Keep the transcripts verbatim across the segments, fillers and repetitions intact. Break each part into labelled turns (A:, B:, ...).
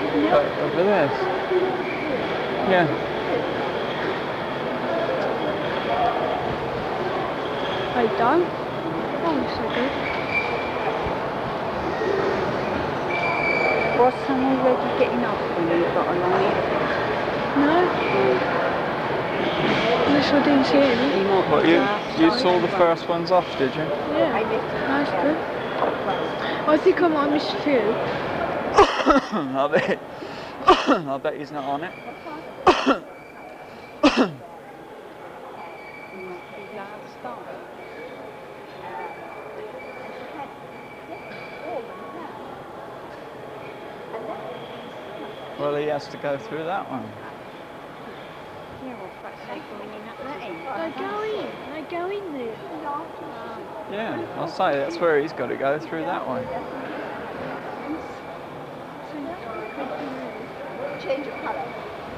A: But over there. Yeah.
B: I don't. Oh, so good.
C: Was some already getting off when you got along it?
B: No. Unless I didn't see any.
C: You might
A: What,
C: be
A: you,
C: outside
A: you saw the
C: as well.
A: first ones off, did you?
B: Yeah. That's good. I think I might miss a few.
A: I bet. I bet he's not on it. Well, he has to go through that one.
C: Yeah, well, perhaps they're going in at that end.
B: They go in. They go in there.
A: Yeah, I'll say that's where he's got to go, through that way.
C: Change of colour.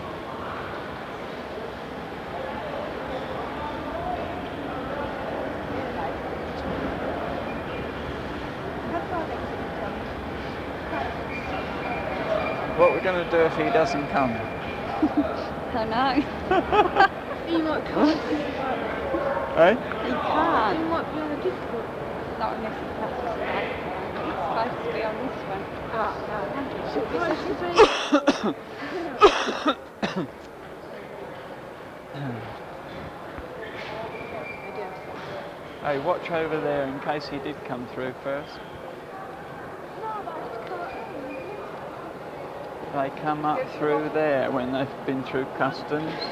A: What we're going to do if he doesn't come?
C: I know.
B: He might come.
A: Eh?
C: He
B: He
C: can't.
B: might be on a difficult.
C: Not unless he passes the light. It's supposed to be on this one.
B: Supposed to be.
A: Hey, watch over there in case he did come through first. They come up through there when they've been through customs.
B: They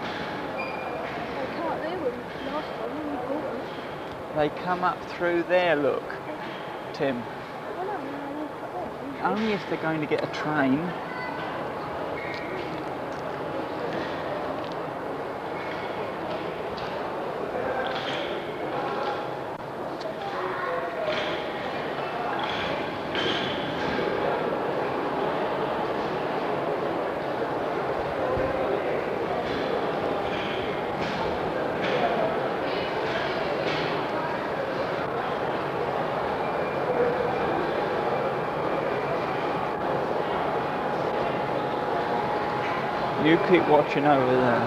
B: can't there when last time when we bought them.
A: They come up through there, look, Tim.
B: I don't know, they walk up there.
A: Only if they're going to get a train. You keep watching over there.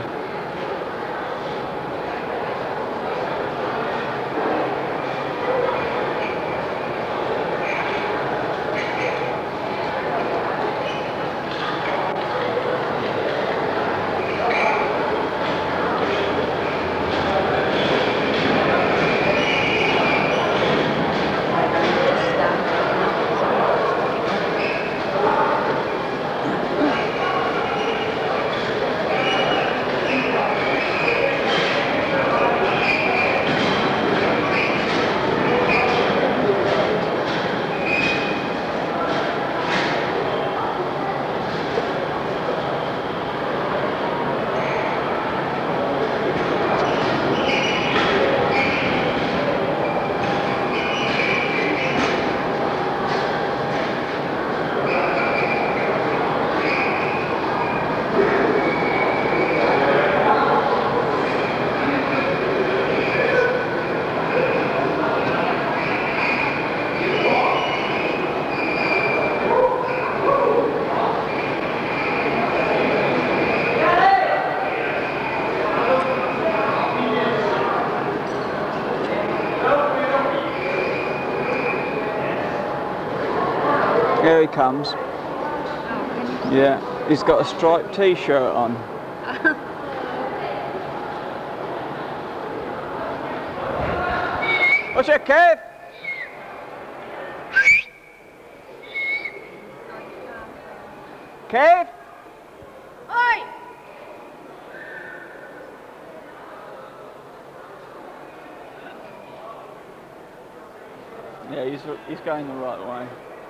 A: Here he comes. Yeah, he's got a striped t-shirt on. What's your Kev? Kev?
B: Oi!
A: Yeah, he's he's going the right way.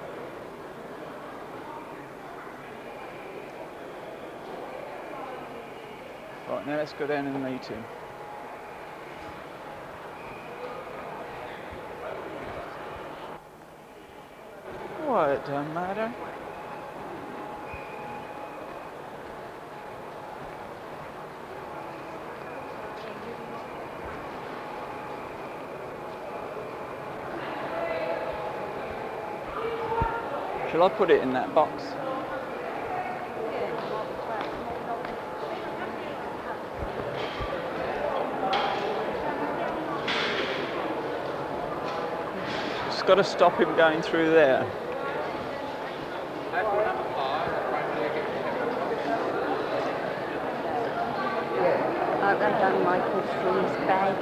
A: Right, now let's go down and meet him. What, it don't matter. Shall I put it in that box? got to stop him going through there.
C: I hope they've done Michael Free's bag.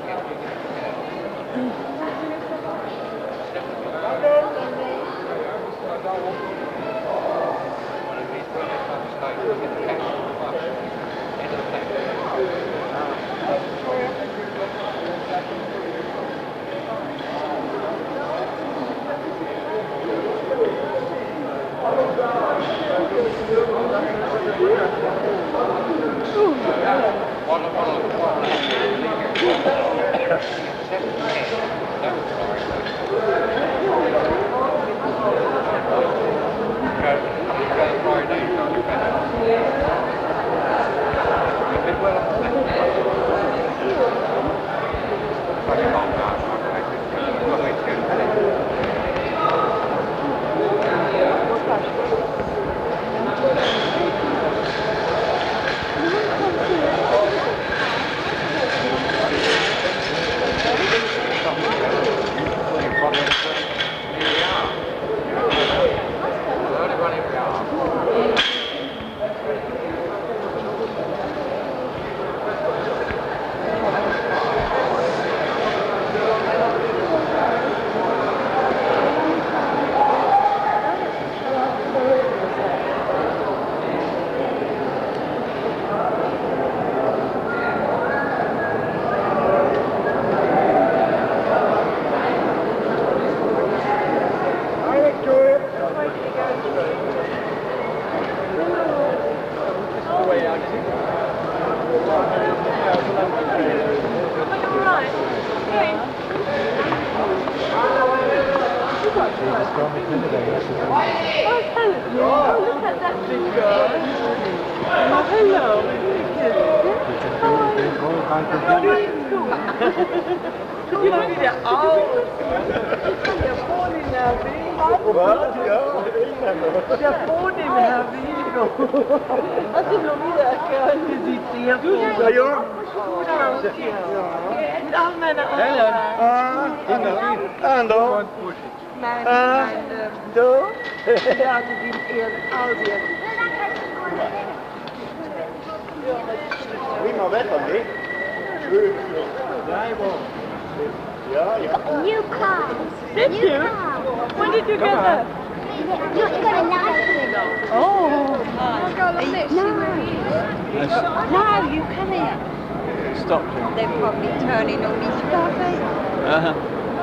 D: New car.
B: Did
D: New
B: you?
D: car.
B: When did you get that?
D: You got a nice one.
B: Oh. I'll go like this.
C: No,
A: Let's
C: no, you come here.
A: stop him.
C: They're probably turning all these stuff in.
A: Uh-huh.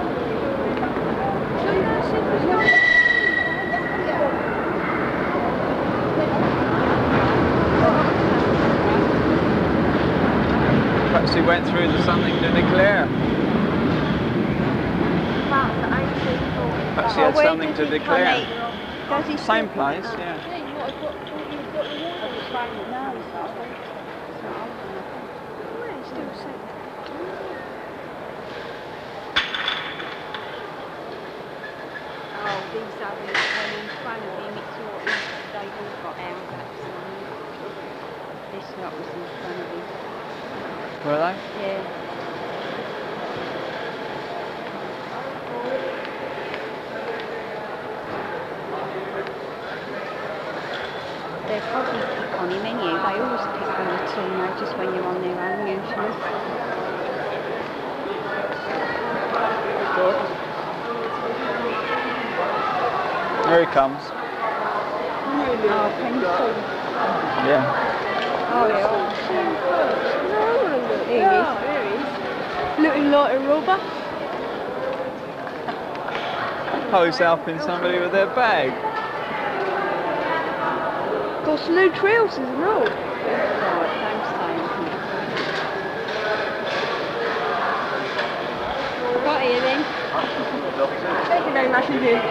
A: Perhaps he went through the something to declare. Perhaps he had
C: Oh, where
A: something
C: did
A: to
C: he
A: declare.
C: come? Does he
A: Same
C: still-
A: place, yeah.
C: Oh, these others, when in front of him, it's all, they've all got our backs on. This lot was in front of him.
A: Were they?
C: Yeah. They probably pick on him anyway. They always pick on the teenagers when you're on their own, usually.
A: Here he comes.
C: Oh, can you see?
A: Yeah.
C: Oh, yeah. Here he is.
B: Looking like a robber.
A: Oh, he's helping somebody with their bag.
B: Got some new trousers and all.
C: Right, don't say anything. Right here then.
B: Thank you very much indeed.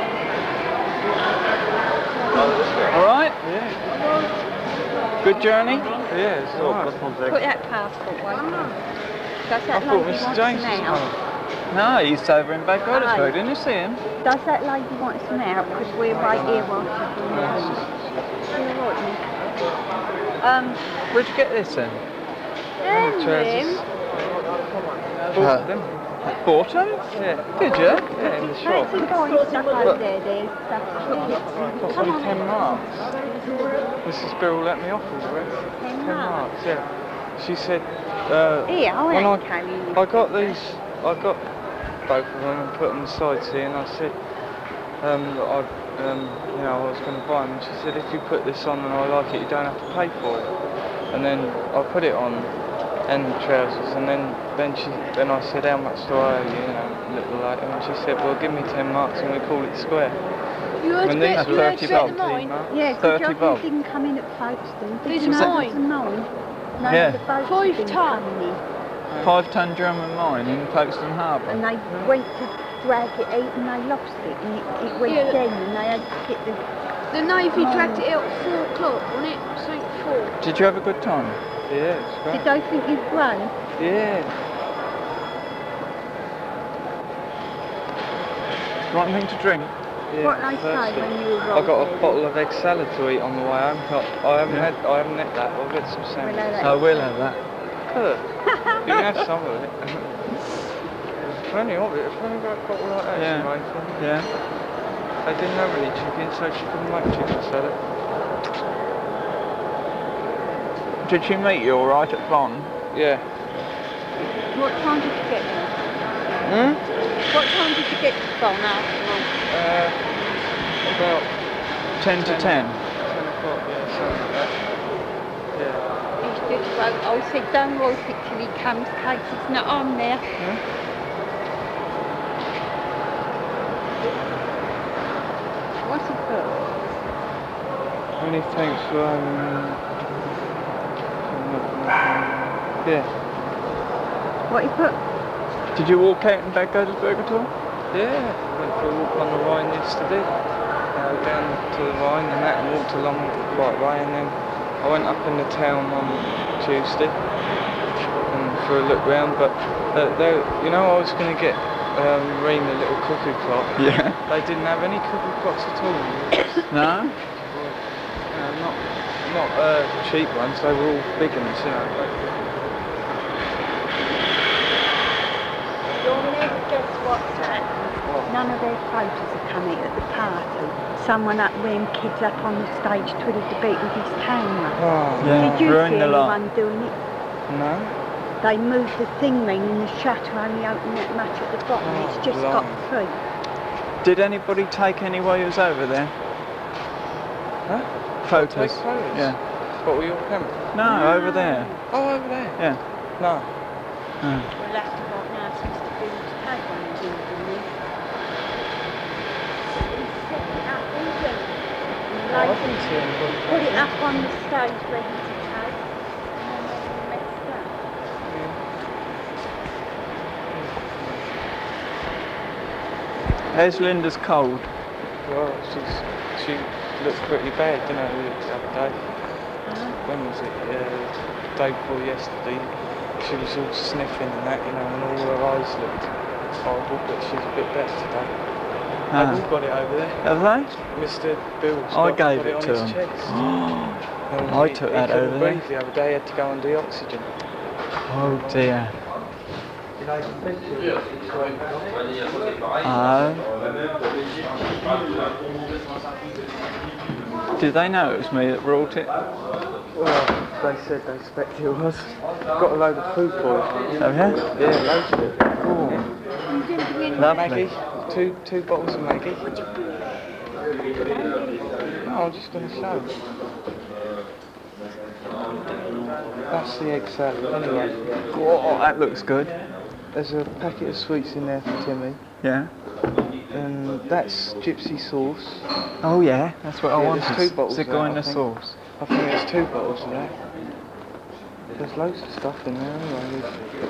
A: All right?
E: Yeah.
A: Good journey?
E: Yeah, it's all right.
C: Put that passport away. Does
A: I
C: that
A: thought
C: lady
A: Mister
C: want
A: James
C: some
A: was
C: out?
A: coming. No, he's over in Bad Goddesbury. Didn't you see him?
C: Does that lady want some out? Because we're right here while she's doing this. You're right, Nick. Um,
A: Where'd you get this then?
B: And
A: Trousers.
B: him.
A: Bought them. Bought them?
E: Yeah.
A: Did you?
E: Yeah, in the shop.
C: Fancy buying stuff over there, there's stuff.
E: Cost
C: Come
E: me
C: on.
E: ten marks. Missus Bill let me off all the rest.
C: Ten
E: Ten
C: marks?
E: marks, yeah. She said, uh,
C: Here, I
E: when
C: ain't
E: I,
C: carrying
E: I got these, I got both of them and put them aside here, and I said, um, that I, um, you know, I was going to buy them. And she said, if you put this on and I like it, you don't have to pay for it. And then I put it on, and the trousers, and then then she, then I said, how much do I owe you, you know, a little later, and she said, well, give me ten marks and we call it square.
B: You heard
E: When
B: to
E: these
B: bet,
E: were
B: you heard to
E: thirty
B: bet the
E: bob,
B: mine.
E: marks.
C: Yeah, good
E: thirty
C: job
E: bob.
C: you didn't come in at Folkestone. Did
B: These
C: you
B: are
C: know
B: mine.
C: it's a mine? No,
A: Yeah.
C: the boat
B: Five
C: didn't
B: ton.
C: come in.
A: Five ton German mine in Folkestone Harbour.
C: And they went to drag it out and they lost it. And it, it went
B: Yeah.
C: down and they had to get the...
B: The Navy dragged it out at four o'clock, wasn't it? Something four.
A: Did you have a good time?
E: Yeah, it's great.
C: Did they think you'd won?
E: Yeah.
A: Right thing to drink?
E: Yeah,
C: What they say
E: thirsty.
C: when you
E: I got
C: arrive
E: a bottle of egg salad to eat on the way home. but I haven't
A: Yeah.
E: had, I haven't had that. I'll get some
C: We'll
E: sandwiches.
C: have that.
A: I will have that.
E: Good. You can have some of it. There's plenty of it. If only got a bottle like that,
A: Yeah.
E: she made for me.
A: Yeah.
E: They didn't have any chicken, so she couldn't make chicken salad.
A: Did she meet you all right at Bonn?
E: Yeah.
C: What time did you get there?
E: Hmm?
C: What time did you get to Bonn after all?
E: Uh, about
A: Ten to ten.
E: ten o'clock, yeah, something like that. Yeah.
C: He just wrote, I said, don't write it till he comes, Kate, it's not on there. What's it for?
E: Many thanks for um, yeah.
C: What he put?
A: Did you walk out in Bad Godesberg at all?
E: Yeah, went for a walk on the Rhine yesterday. Uh, down to the Rhine and that, and walked along the right way, and then I went up in the town on Tuesday and for a look round. But uh, they, you know, I was going to get um, Reem a little cuckoo clock.
A: Yeah.
E: They didn't have any cuckoo clocks at all.
A: No?
E: Uh, not not uh, cheap ones. They were all big ones, you know.
C: You'll never guess what's happened. None of their photos are coming at the party. Someone up wearing kids up on the stage twiddled the beat with his camera.
E: Oh,
A: Yeah.
C: Did you
A: ruined
C: see
A: the lot.
C: anyone doing it?
E: no.
C: They moved the thing ring and the shutter only opened that much at the bottom.
E: Oh,
C: it's just
E: blimey.
C: got through.
A: Did anybody take any while you was over there?
E: Huh?
A: Photos?
E: Take photos?
A: Yeah.
E: What were your camera?
A: No, over there.
E: Oh, over there.
A: Yeah.
E: No.
A: Oh.
C: We'll have to go now to Mister Bill to take one of these, didn't he? He's set it up, isn't he?
E: Oh, I
C: Like,
E: didn't see anybody.
C: put it up on the stage ready to take, and then they messed up.
A: How's Linda's cold?
E: Well, she's, she looked pretty bad, you know, the other day. When was it? Uh, day before yesterday. She was all sniffing and that, you know, and all her eyes looked horrible, but she's a bit better today.
A: Ah.
E: They've all got it over there.
A: Have they?
E: Mister Bill's
A: I
E: got,
A: gave
E: got
A: it
E: on
A: to
E: his
A: him.
E: chest. And
A: I
E: he-
A: took
E: he
A: that
E: couldn't
A: over there.
E: breathe the other day, he had to go on the oxygen.
A: Oh dear. Oh. Did they know it was me that brought it?
E: Well, they said they expected it was. Got a load of food for it.
A: Have you?
E: Yeah, loads of it.
A: Oh. Lovely.
E: Maggie, two two bottles of Maggie. No, I'm just going to show. That's the egg salad. Anyway,
A: Oh, that looks good.
E: there's a packet of sweets in there for Timmy,
A: Yeah.
E: and that's gypsy sauce.
A: Oh yeah, that's what I
E: Yeah,
A: wanted.
E: there's two bottles of that,
A: Zigeuner
E: I think.
A: sauce.
E: I think there's two bottles of that. There's loads of stuff in there anyway.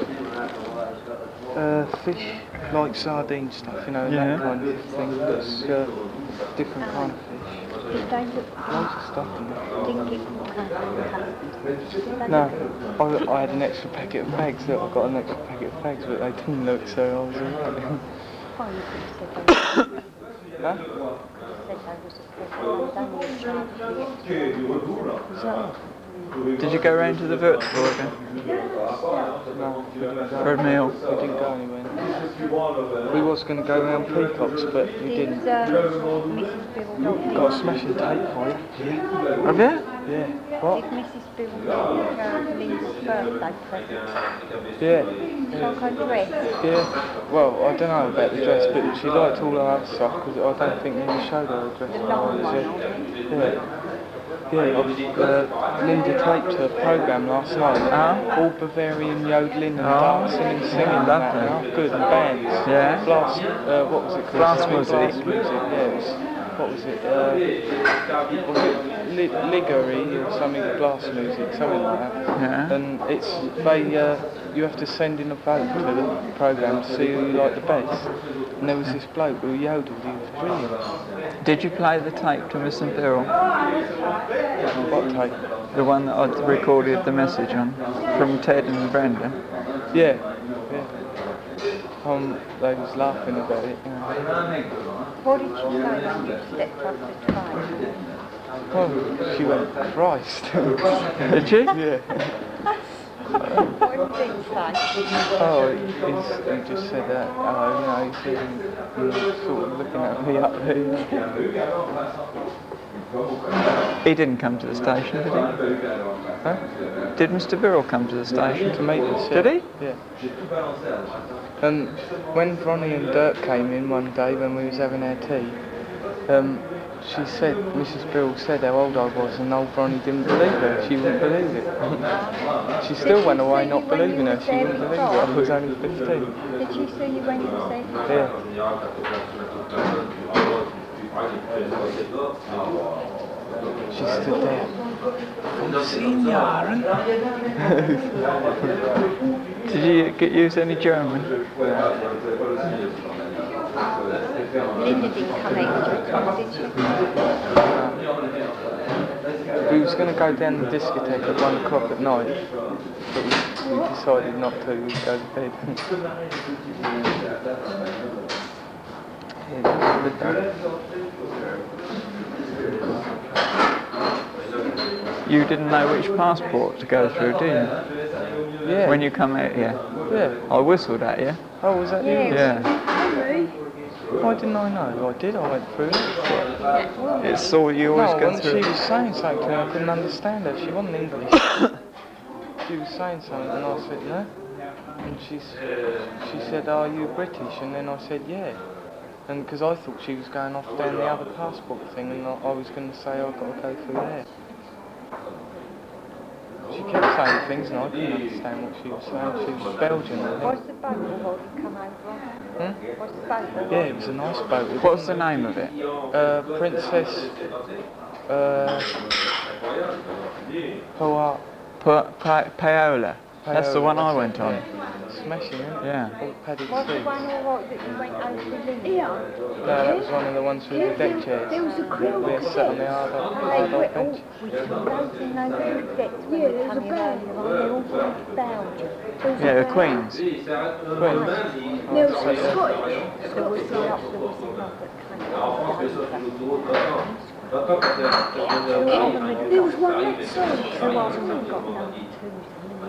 E: Uh, fish, like sardine stuff, you know,
A: Yeah.
E: that kind of thing. That's uh, different kind of fish.
C: Did they look
E: Loads of stuff in there.
C: didn't get customs? Did they
E: No,
C: look
E: I, I had an extra packet of bags. Look, I got an extra packet of bags, but they didn't look, so I was alright.
C: fine? You could have said they
E: Huh?
C: said they was a present. They don't need to charge for the extra.
E: Was that all?
A: Did you go round to the Würzburg again?
E: No, we didn't go.
A: For a meal?
E: We didn't go anywhere. We was going to go around Peacocks, but we
C: Did
E: didn't.
C: uh, Missus Bill not
E: Got a smashing tape for it.
A: Have you?
E: Yeah.
C: Did
E: What?
C: Missus Bill not give her Linda's birthday present?
E: Yeah.
C: Choco dress?
E: Yeah. Well, I don't know about the dress, but she liked all her other stuff because I don't think Linda showed her a dress.
C: The long one,
E: Yeah. Yeah, I've, uh, Linda taped her programme last night.
A: Oh.
E: All Bavarian yodeling and
A: Oh.
E: dancing and singing and that.
A: Lovely.
E: Now. Good, and bands.
A: Yeah.
E: Blast, uh, what was it called?
A: Blast
E: Something
A: music.
E: Blast music, yeah. It was, what was it? Uh, was it li- Liggery or something? Blast music, something like that.
A: Yeah.
E: And it's, they, uh, you have to send in a vote to the programme to see who you like the best. And there was this bloke who yodeled, he was brilliant.
A: Did you play the tape to Miss and Bill?
E: What tape?
A: The one that I'd recorded the message on from Ted and Brenda?
E: Yeah, yeah. Um, they was laughing about it. You know.
C: What did she say when you stepped off the train?
E: Oh, she went, Christ.
A: Did she?
E: Yeah.
C: What did it say?
E: Oh, he's, he just said that. Oh, you know, he said he was sort of looking at me up there.
A: He didn't come to the station, did he?
E: Huh?
A: Did Mister Birrell come to the station?
E: To meet us.
A: Did he?
E: Yeah. And when Ronnie and Dirk came in one day when we was having our tea, um, she said, Missus Bill said how old I was, and old Ronnie didn't believe her. She wouldn't believe it. She still went away not believing her. She wouldn't believe it. I was only fifteen.
C: Did she see you when you were there?
E: Yeah. She stood there. I'm seeing you, Aaron.
A: Did you get use any German?
C: Linda didn't come out did she?
E: We was going to go down the discotheque at one o'clock at night, but we, we decided not to. We'd go to bed. Yeah, that's good though.
A: You didn't know which passport to go through, did you?
E: Yeah.
A: When you come out here?
E: Yeah.
A: I whistled at you.
E: Oh, was that
C: Yeah.
E: you?
A: Yeah.
E: Why didn't I know? I did. I went through it.
A: It's all you always
E: No,
A: go
E: when
A: through.
E: she was saying something to me, I couldn't understand her. She wasn't English. She was saying something, and I said no. And she s- she said, "Are you British?" And then I said, "Yeah." And because I thought she was going off down the other passport thing, and I, I was going to say I've got to go through there. She kept saying things, and I didn't understand what she was saying. She was Belgian, I
C: What's
E: think.
C: the boat you come over on?
E: Hmm?
C: What's the boat?
E: Yeah, it was a nice boat. It
A: What's the name of it?
E: Uh, Princess. Uh, Hoa.
A: Pa- pa- Paola. That's the one I went on.
E: Smashing, isn't it?
A: Yeah.
E: All padded
C: What's the
E: seats.
C: one all right that you went over with Linda?
B: Yeah.
E: No, that was one of the ones with the deck chairs.
B: There was a crowd.
E: We sat on the hard
C: They
E: hard
C: were all,
E: bench.
C: we took loads and loads of decks when
B: Yeah,
C: we
B: there was
C: come
B: a
C: here
B: band.
C: earlier on. They're all from Belgium. There was
A: Yeah,
C: a
A: the
C: band.
A: Queens.
E: Queens.
B: There was some Scottish.
C: There was the up, there was the up that came
B: There was one that song.
C: Who hasn't got no twos?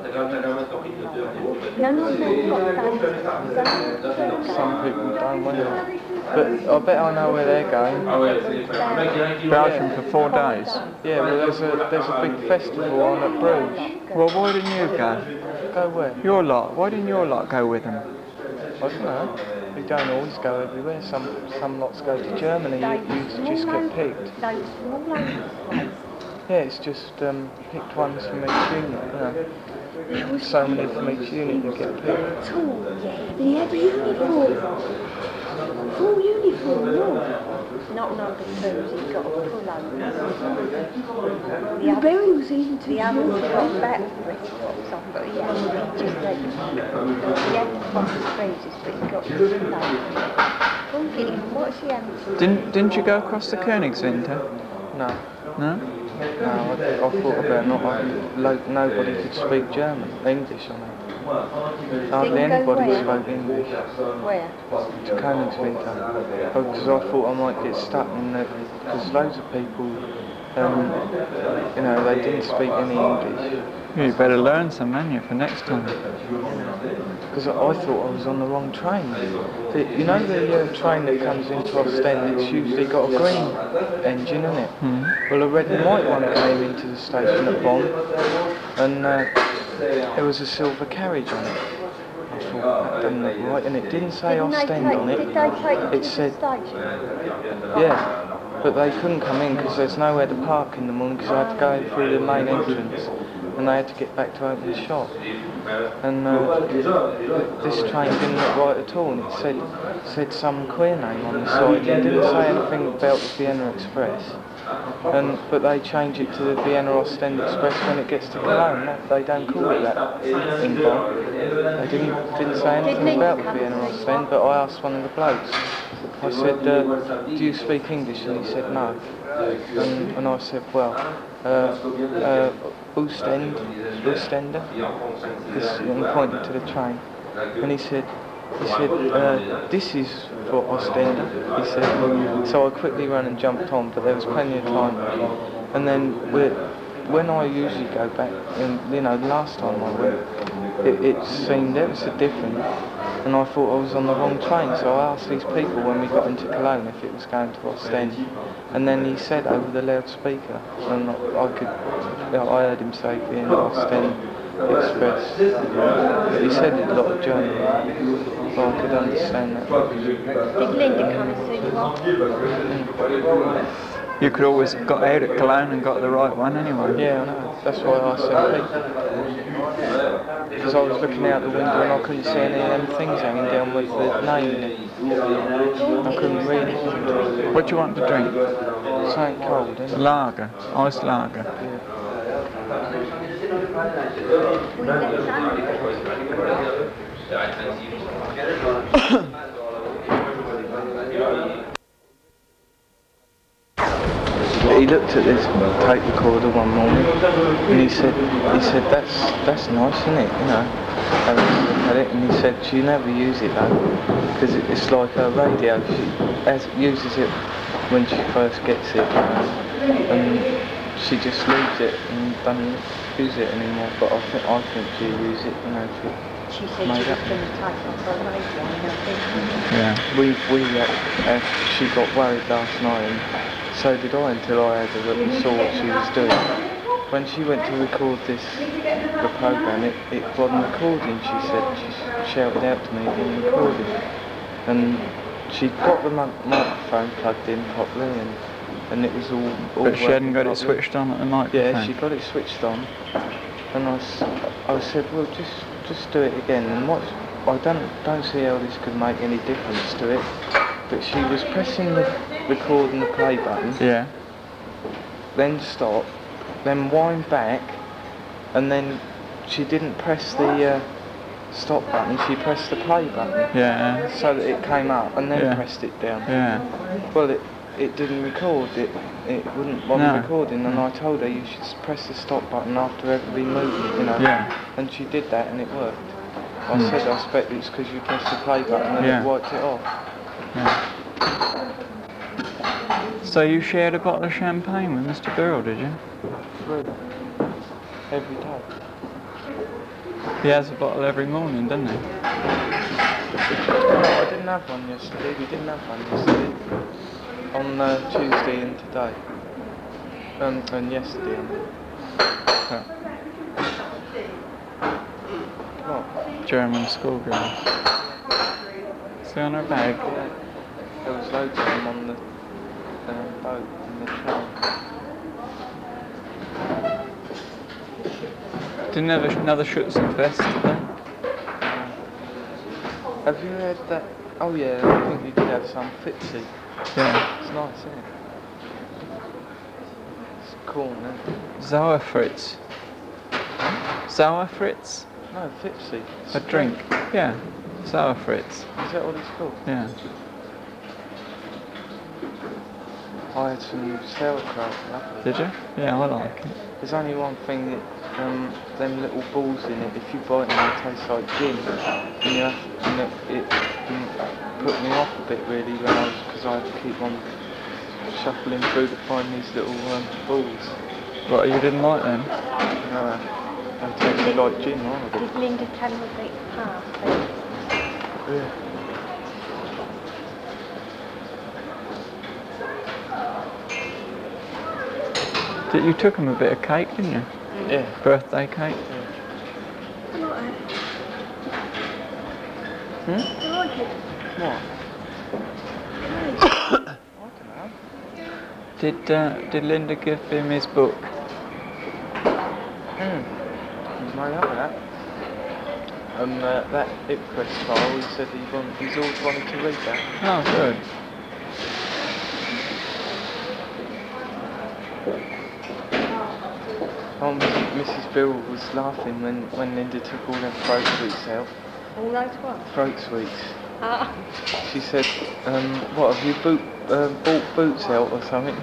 C: None of them got those.
E: Some people don't want it. But I bet I know where they're going.
A: Belgium for four days.
E: Yeah, well there's a there's a big festival on at Bruges.
A: Well, why didn't you go?
E: Go where?
A: Your lot. Why didn't your lot go with them?
E: I don't know. We don't always go everywhere. Some some lots go to Germany. You, you just get picked.
C: Those small ones.
E: Yeah, it's just um, picked ones from each unit. You know. So many from each unit you get picked.
B: Tall, yeah. They had uniform. Full uniform, no.
C: Not number twos, he's got a pullover.
B: The berry was even too
C: The others
B: small.
C: got battle wristwatches on, but he hasn't just let He had the Fox freezers, but he got the pullover. What's he having to do?
A: Didn't Didn't you go across the Königswinter?
E: No.
A: No.
E: No, I, I thought about not. I, like, nobody could speak German, English, I mean. Hardly
C: Didn't go
E: anybody
C: where?
E: spoke English.
C: Where?
E: To Königswinter. Because I thought I might get stuck in there, because loads of people um, you know, they didn't speak any English.
A: You better learn some, man, you, for next time.
E: Because I, I thought I was on the wrong train. The, you know the uh, train that comes into Ostend, it's usually got a green engine in it.
A: Mm.
E: Well, a red and white one came into the station at Bonn, and uh, there was a silver carriage on it. I thought that didn't look right, and it didn't say
D: Didn't they
E: Ostend
D: take-
E: on it.
D: Did they take you
E: It
D: to
E: said,
D: the station?
E: yeah, but they couldn't come in because there's nowhere to park in the morning because I had to go in through the main entrance, and they had to get back to open the shop. And uh, this train didn't look right at all, and it said said some queer name on the side. It didn't say anything about the Vienna Express. And but they change it to the Vienna Ostend Express when it gets to Cologne. That, they don't call it that in Bonn. They didn't didn't say anything about the Vienna Ostend. But I asked one of the blokes. I said, uh, "Do you speak English?" And he said, "No." And, and I said, "Well, uh, uh, Ostend, Ostender." This, and pointed to the train. And he said, he said, uh, "This is for Ostender," he said. So I quickly ran and jumped on, but there was plenty of time. And then we're, when I usually go back, and you know, last time I went, it, it seemed ever so different. And I thought I was on the wrong train, so I asked these people when we got into Cologne if it was going to Ostend. And then he said over the loudspeaker, and I could, you know, I heard him say Vienna Ostend Express. He said it a lot of German, so I could understand that.
D: Did Linda come and see you off?
A: You could always have got out at Cologne and got the right one anyway.
E: Yeah, I know. That's why I asked them people. Because I was looking out the window and I couldn't see any of them things hanging down with the name in it. I couldn't read it.
A: What do you want to drink?
E: Something cold, isn't it?
A: Lager, iced lager.
E: He looked at this tape recorder one morning and he said, he said, that's that's nice, isn't it? You know, and I looked at it and he said, she never use it though, because it's like her radio. She as uses it when she first gets it, and she just leaves it and doesn't use it anymore. But I think I think she use it, you know. She,
C: She said she was going to take off her radio and everything.
A: Yeah.
E: we we uh, uh, she got worried last night. And, so did I, until I had a look and saw what she was doing. When she went to record this, the programme, it, it wasn't recording, she said. She shouted out to me, it wasn't recording. And she'd got the mi- microphone plugged in properly, and, and it was all, all
A: But she hadn't got it
E: properly.
A: switched on at the microphone.
E: Yeah, she got it switched on. And I, s- I said, well, just just do it again. And watch. I don't, don't see how this could make any difference to it. But she was pressing the record and the play button,
A: Yeah.
E: then stop, then wind back, and then she didn't press the uh, stop button, she pressed the play button.
A: Yeah.
E: So that it came up, and then
A: Yeah.
E: pressed it down.
A: Yeah.
E: Well, it it didn't record, it it wouldn't want
A: No.
E: recording, and I told her you should press the stop button after every movement, you know.
A: Yeah.
E: And she did that, and it worked. I
A: Mm.
E: said I expect it's because you pressed the play button and
A: Yeah.
E: it wiped it off.
A: Yeah. So you shared a bottle of champagne with Mister Burrell, did you?
E: Three. Every day.
A: He has a bottle every morning, doesn't he?
E: No, I didn't have one yesterday. We didn't have one yesterday. On uh, Tuesday and today. Um, and yesterday. I mean.
A: Yeah.
E: What?
A: German schoolgirl. See on her bag?
E: Yeah. There was loads of them on the um, boat and the train.
A: Didn't have another Schützenfest today?
E: Have you heard that? Oh yeah, I think you did have some Fitzy.
A: Yeah.
E: It's nice, isn't it? It's corn, isn't it?
A: Sauerfritz. Sauerfritz?
E: No, Fitzy.
A: A drink? Yeah. Sauerfritz.
E: Is that what it's called?
A: Yeah.
E: I had some sauerkraut, lovely.
A: Did you? Yeah, I like it.
E: There's only one thing that, um, them little balls in it, if you bite them, they taste like gin. And, you have, and it, it um, put me off a bit really when I was, because I had to keep on shuffling through to find these little um, balls.
A: What, you didn't like them?
E: Uh, they tasted like gin, aren't they?
D: Did Linda tell him about the party?
E: Yeah.
A: Did you took him a bit of cake, didn't you?
E: Yeah.
A: Birthday cake?
B: I like it.
A: Hmm?
B: I like it.
E: What?
B: Nice.
E: I don't know.
A: Did uh, did Linda give him his book?
E: Hmm. He's made up of that. And uh, that Ipcrest file, he said he want, he's always wanted to read that.
A: Oh, good.
E: Oh, Missus Bill was laughing when, when Linda took all them throat sweets out.
D: All those what?
E: Throat sweets.
D: Ah.
E: She said, um, what, have you boot, uh, bought boots out or something?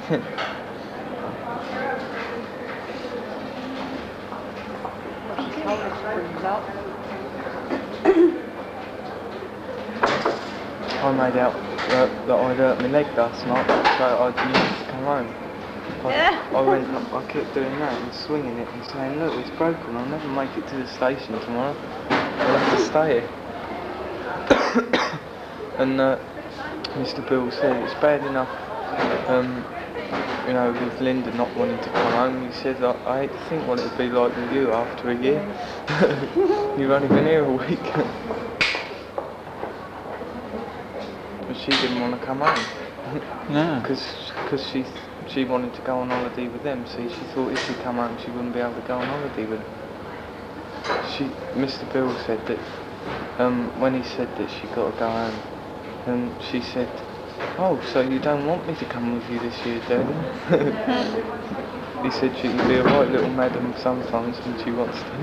D: She told us to bring up.
E: I made out uh, that I'd hurt my leg last night, so I needed to come home. I, I went, I kept doing that and swinging it and saying, look, it's broken, I'll never make it to the station tomorrow. I'll have to stay here. And uh, Mister Bill said it's bad enough, um, you know, with Linda not wanting to come home. He said, I, I hate to think what it'd be like with you after a year. You've only been here a week. But she didn't want to come home.
A: No.
E: Because she she wanted to go on holiday with them. See, she thought if she come home she wouldn't be able to go on holiday with them. She, Mister Bill said that um, when he said that she got to go home, and she said, oh, so you don't want me to come with you this year, Daddy? He said she can be a right little madam sometimes when she wants to.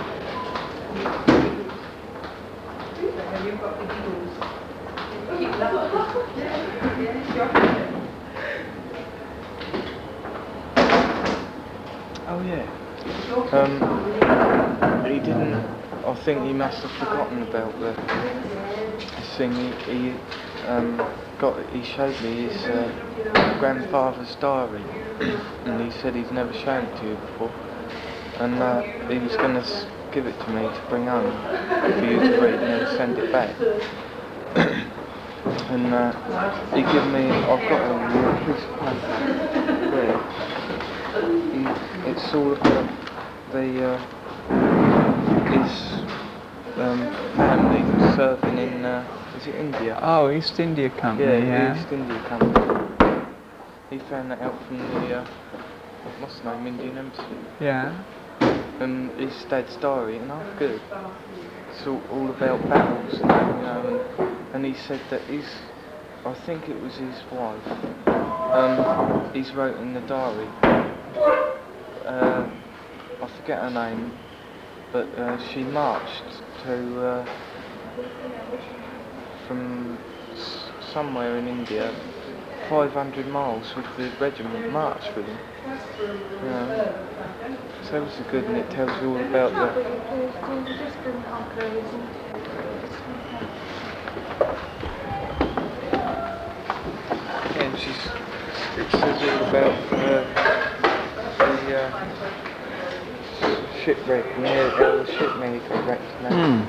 E: Oh yeah. Um, he didn't. I think he must have forgotten about the thing. He, he um, got. He showed me his uh, grandfather's diary, and he said he's never shown it to you before. And uh, he was going to give it to me to bring home for you to read and then send it back. And uh, he gave me. I've got a piece of paper there. He, it's all about the uh, his um, family serving in uh, is it India?
A: Oh, East India Company,
E: Yeah,
A: yeah.
E: the East India Company. He found that out from the uh, what's the name, Indian Embassy.
A: Yeah.
E: And his dad's diary, and I'm good. It's all, all about battles, and that, you know. And, and he said that his, I think it was his wife. Um, he's wrote in the diary. Uh, I forget her name, but uh, she marched to uh, from s- somewhere in India, five hundred miles with the regiment marched with him. You know, so it was good, and it tells you all about the. And she's. It says all about uh, the uh, shipwreck and how how the ship nearly got wrecked. And that.
A: Hmm.